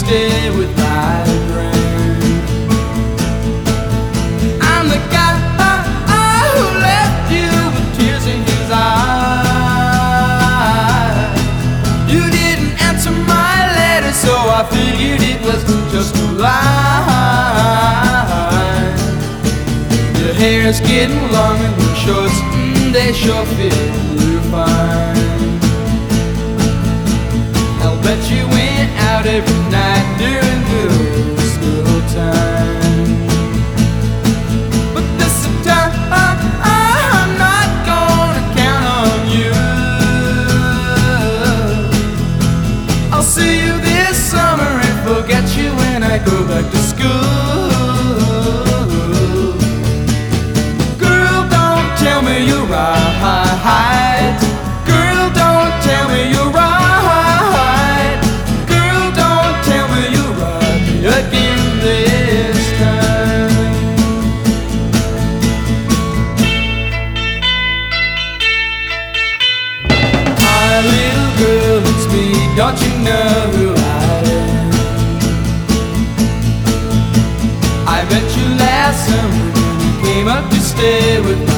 stay with my friend. I'm the guy who left you with tears in his eyes. You didn't answer my letter, so I figured it was just a lie. Your hair's getting long and your shorts, they sure fit you fine. I'll bet you went out every night during middle school time. But this time I'm not gonna count on you. I'll see you this summer and forget you when I go back to school. Girl, don't tell me you're right. Girl, don't tell me you're right. Girl, don't tell me you're right again this time. My little girl, it's me, don't you know who I am? I met you last summer when you came up to stay with me.